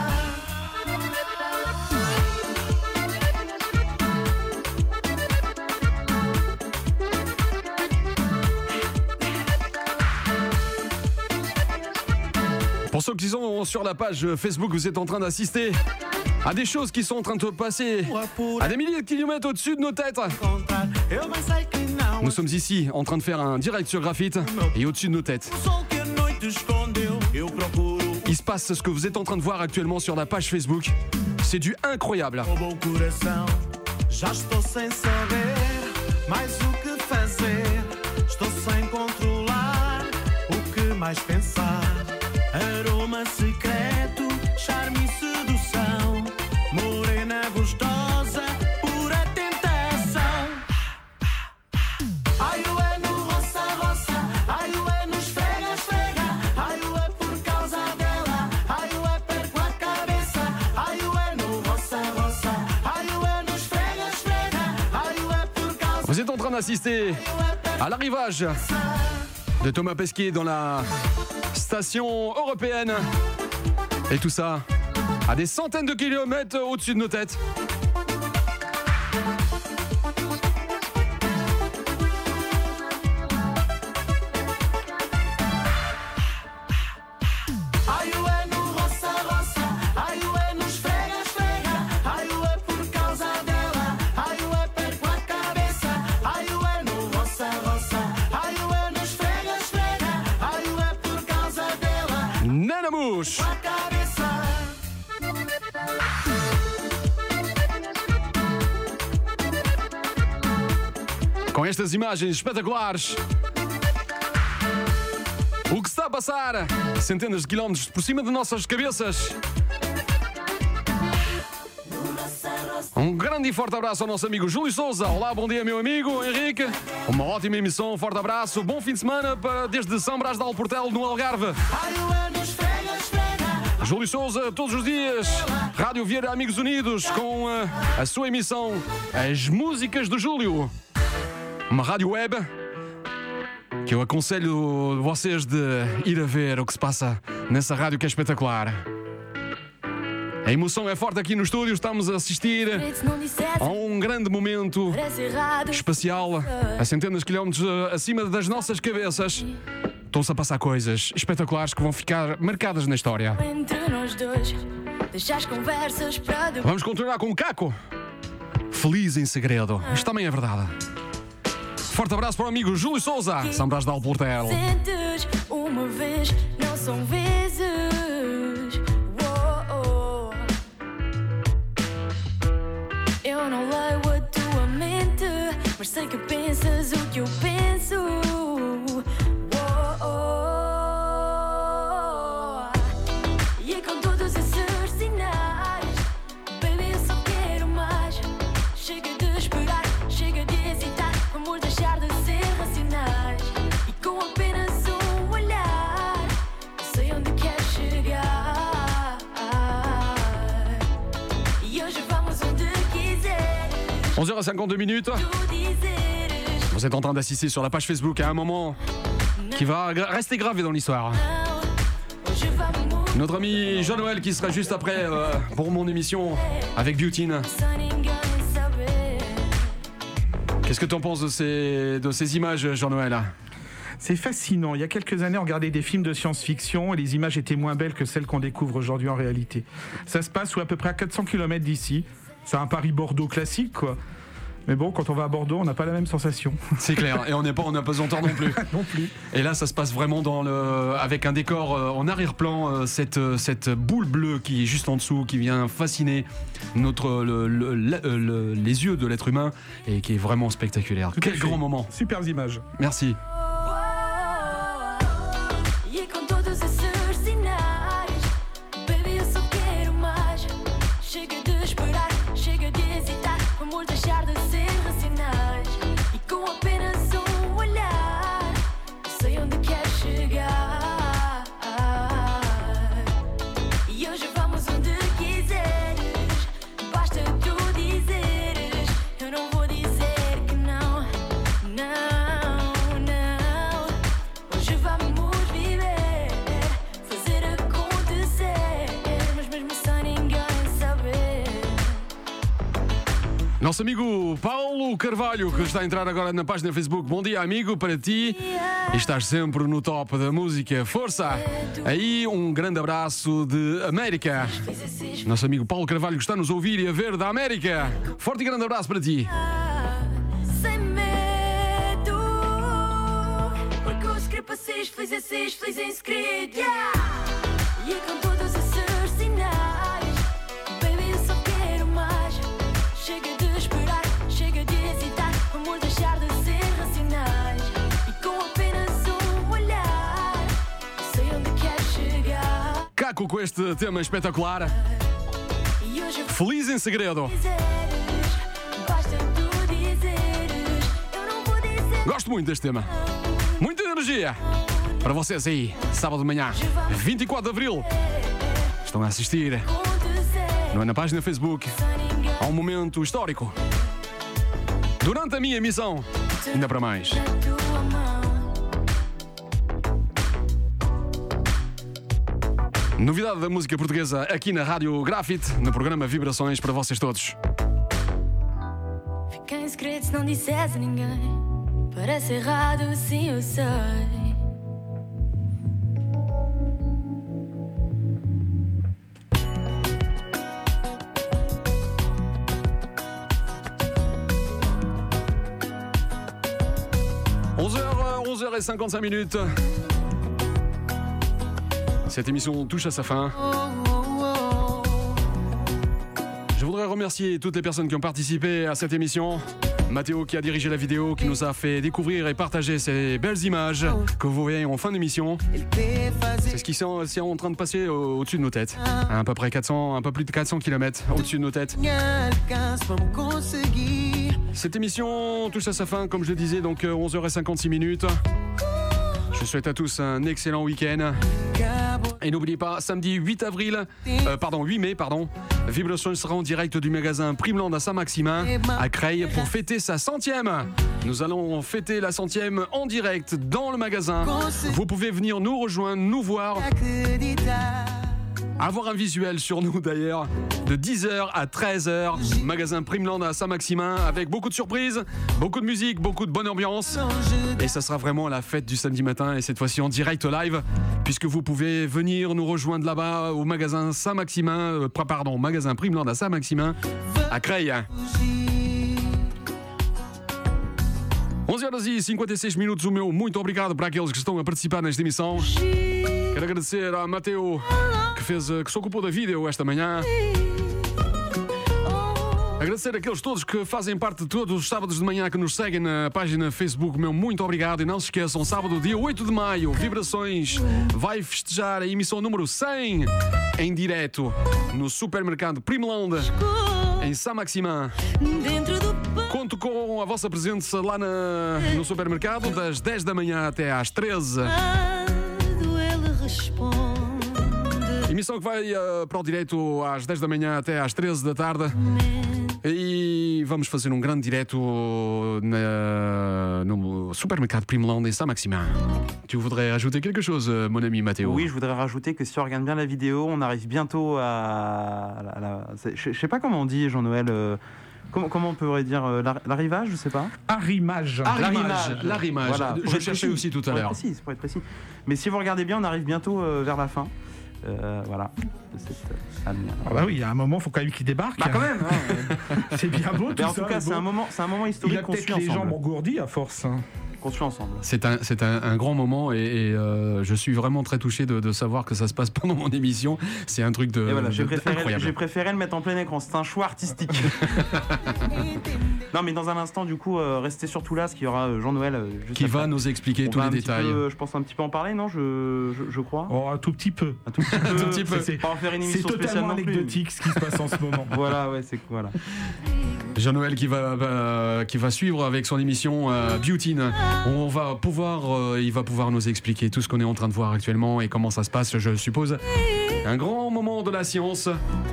Pour ceux qui sont sur la page Facebook, vous êtes en train d'assister à des choses qui sont en train de se passer à des milliers de kilomètres au-dessus de nos têtes. Encontrar, eu bem sei que não. Nous sommes ici en train de faire un direct sur Graphite et au-dessus de nos têtes. O sol que a noite escondeu, eu procuro. Il se passe ce que vous êtes en train de voir actuellement sur la page Facebook. C'est du incroyable. Roubou o coração. Já estou sem saber mais o que fazer. Estou sem controlar o que mais pensar. Aroma secreto, charme e sedução. Morena gostosa, pura tentação. Ai, ué, no roça, roça. Ai, ué, no esfrega, esfrega. Ai, ué, por causa dela. Ai, ué, perco a cabeça. Ai, ué, no roça, roça. Ai, ué, no esfrega, esfrega. Ai, ué, por causa Vous êtes en train d'assister à l'arrivage de Thomas Pesquet dans la station européenne. Et tout ça à des centaines de kilomètres au-dessus de nos têtes. Ai, ué, no roça, roça. Ai, ué, no esfrega, esfrega. Ai, ué, por causa dela. Ai, ué, perco a cabeça. Ai, ué, no roça, roça. Ai, ué, no esfrega, esfrega. Ai, ué, por causa dela. Nanamus. A cabeça. Com estas imagens espetaculares. O que se está a passar? Centenas de quilómetros por cima de nossas cabeças. Um grande e forte abraço ao nosso amigo Júlio Souza. Olá, bom dia, meu amigo Henrique. Uma ótima emissão, um forte abraço. Bom fim de semana para, desde São Brás de Alportel, no Algarve. Ai, ué, no esfrega, esfrega. Júlio Souza, todos os dias. Rádio Vieira Amigos Unidos, com uh, a sua emissão As Músicas do Júlio. Uma rádio web que eu aconselho vocês de ir a ver o que se passa nessa rádio, que é espetacular. A emoção é forte aqui no estúdio, estamos a assistir a um grande momento espacial a centenas de quilómetros acima das nossas cabeças. Estão-se a passar coisas espetaculares que vão ficar marcadas na história. Entre nós dois, deixa as conversas para depois. Vamos continuar com o Caco. Feliz em segredo. Isto também é verdade. Forte abraço para o amigo Júlio Souza, São Brás de Alportel. Sentes uma vez, não são vezes. Oh, lá eu atuamente, mas sei que pensas o que eu penso. Oh, oh. E é com todos esses sinais, baby, eu só quero mais. Chega de esperar, chega de hesitar, vamos deixar de ser racionais. E com apenas um olhar, sei onde queres chegar. E hoje vamos onde quiseres. onze heures cinquante-deux minutes. Tu dizeres Vous êtes en train d'assister sur la page Facebook à un moment qui va gra- rester gravé dans l'histoire. não. Hoje vamos Notre ami Jean-Noël qui sera juste après euh, pour mon émission avec Beautine. sem ninguém saber. Qu'est-ce que tu en penses de ces, de ces images, Jean-Noël? C'est fascinant. Il y a quelques années, on regardait des films de science-fiction et les images étaient moins belles que celles qu'on découvre aujourd'hui en réalité. Ça se passe à peu près à quatre cents kilomètres d'ici. C'est un Paris-Bordeaux classique, quoi. Mais bon, quand on va à Bordeaux, on n'a pas la même sensation. C'est clair, et on n'est pas en apesanteur non plus. non plus. Et là, ça se passe vraiment dans le, avec un décor euh, en arrière-plan, euh, cette, euh, cette boule bleue qui est juste en dessous, qui vient fasciner notre, le, le- le- le- les yeux de l'être humain et qui est vraiment spectaculaire. Tout à Quel fait. grand moment. Super images. Merci. E é com todos esses sinais, baby, eu só quero mais. Chega de esperar, chega de hesitar, vamos deixar de ser racionais. E com apenas um olhar, sei onde queres chegar. E hoje vamos onde quiseres, basta tu dizeres. Eu não vou dizer que não, não, não. Hoje vamos viver, fazer acontecer, mas mesmo sem ninguém saber. Nosso amigo Paulo Carvalho, que está a entrar agora na página Facebook. Bom dia, amigo, para ti. E estás sempre no top da música. Força! Aí um grande abraço de América. Fiz esses Nosso amigo Paulo Carvalho que está a nos ouvir e a ver da América. Forte e grande abraço para ti. sem medo, porque o script vocês feliz, esses feliz em segredo. Yeah! E é com todos esses sinais, baby, eu só quero mais. Chega de esperar, chega de hesitar, vamos deixar de ser racionais. E com apenas um olhar, sei onde queres chegar. Caco com este tema espetacular. E hoje vou Feliz em segredo. dizeres, basta tu dizeres. Eu não vou dizer Gosto muito deste tema. Muita energia para vocês aí, sábado de manhã, vinte e quatro de abril. Estão a assistir, acontecer. não é na página Facebook, Sem ninguém a um momento histórico. Durante a minha emissão, ainda para mais. na tua mão. Novidade da música portuguesa aqui na Rádio Grafite, no programa Vibrações para vocês todos. Fica em segredo se não dissesse a ninguém. Parece errado, sim, eu sei. onze heures, onze heures cinquante-cinq minutes. Cette émission touche à sa fin. Je voudrais remercier toutes les personnes qui ont participé à cette émission. Mathéo qui a dirigé la vidéo, qui nous a fait découvrir et partager ces belles images que vous voyez en fin d'émission. C'est ce qui est en- c'est en train de passer au- au-dessus de nos têtes. À, à peu près quatre cents, un peu plus de quatre cents kilomètres au-dessus de nos têtes. Cette émission touche à sa fin, comme je le disais, donc euh, onze heures cinquante-six minutes. Je souhaite à tous un excellent week-end. Et n'oubliez pas, samedi huit avril, euh, pardon, huit mai, pardon, Vibration sera en direct du magasin Primeland à Saint-Maximin, à Creil, pour fêter sa centième. Nous allons fêter la centième en direct dans le magasin. Vous pouvez venir nous rejoindre, nous voir, avoir un visuel sur nous d'ailleurs, de dix heures à treize heures, magasin Primeland à Saint-Maximin, avec beaucoup de surprises, beaucoup de musique, beaucoup de bonne ambiance. Et ça sera vraiment la fête du samedi matin, et cette fois-ci en direct live, puisque vous pouvez venir nous rejoindre là-bas au magasin Saint-Maximin, euh, pardon, magasin Primeland à Saint-Maximin, à Creil. onze horas e cinquenta e seis minutos, o meu muito obrigado para aqueles que estão a participar nesta emissão. Quero agradecer a Mateo, que, fez, que se ocupou da vídeo esta manhã. Agradecer Agradecer àqueles todos que fazem parte de todos os sábados de manhã que nos seguem na página Facebook. Meu muito obrigado. E não se esqueçam, sábado, dia oito de maio, Vibrações vai festejar a emissão número cem em direto no supermercado Primelândia, em Saint-Maximin. Dentro do Conto com a vossa presença lá na, no supermercado, das dez da manhã até às treze. passado ele responde. Emissão que vai uh, para o direito às dez da manhã até às treze da tarde. E vamos fazer um grande direto na, no supermercado Primelândia em Saint-Maximin. Tu voudrais ajouter quelque chose, mon ami Mathéo? Oui, je voudrais rajouter que si on regarde bien la vidéo, on arrive bientôt à... la- la- c'est- je, je sais pas comment on dit, Jean-Noël. euh, comment, comment on pourrait dire euh, la- l'arrivage, je sais pas. Arrimage. L'arrimage. L'arrimage. Voilà, pour Je être cherchais précis, aussi tout à pour être l'heure. précis, pour être précis. Mais si vous regardez bien, on arrive bientôt euh, vers la fin. Euh, voilà. De cette, euh, année. Ah bah oui, il y a un moment, il faut quand même qu'il débarque. Bah quand même. hein, ouais. C'est bien beau tout Mais en ça. tout cas, mais c'est bon. un moment, c'est un moment Il historique a qu'on peut-être suit les jambes ensemble. engourdies à force. hein. Qu'on suit ensemble. C'est un, c'est un, un grand moment et, et, euh, je suis vraiment très touché de, de savoir que ça se passe pendant mon émission. C'est un truc de, Et voilà, j'ai de- préféré, incroyable. j'ai préféré le mettre en plein écran. C'est un choix artistique. Non, mais dans un instant, du coup, euh, restez surtout là, parce qu'il y aura euh, Jean-Noël euh, juste Qui après. va nous expliquer On tous va les un petit détails. peu, je pense un petit peu en parler, non je, je, je crois. Oh, un tout petit peu. Un tout petit peu. tout petit peu. C'est- Pas en faire une C'est émission spéciale totalement non plus. anecdotique ce qui se passe en ce moment. Voilà, ouais, c'est voilà. Jean-Noël qui va, va- qui va suivre avec son émission euh, Beauty. On va pouvoir, euh, il va pouvoir nous expliquer tout ce qu'on est en train de voir actuellement et comment ça se passe, je suppose. Un grand moment de la science.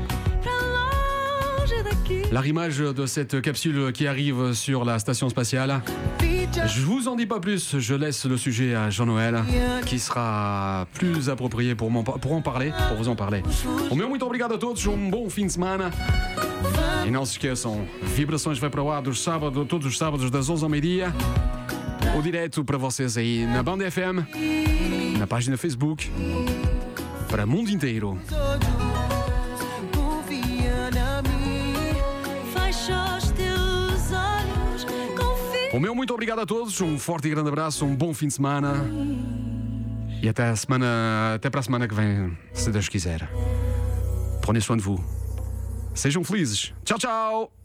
Pra longe daqui. L'arrimage de cette capsule qui arrive sur la station spatiale. Je vous en dis pas plus, je laisse le sujet à Jean-Noël, qui sera plus approprié pour, m'en par- pour en parler, pour vous en parler. O meu muito obrigado a todos, um bom fim de semana. E não se esqueçam, Vibrações vai para o ar dos sábados, todos os sábados das onze ao meio-dia. O direto para vocês aí na Banda F M, na página Facebook, para o mundo inteiro. Confia na mim. Fecha os teus olhos. Confia. O meu muito obrigado a todos, um forte e grande abraço, um bom fim de semana. E até, a semana, até para a semana que vem, se Deus quiser. Prenez soin de vous. Sejam felizes. Tchau, tchau!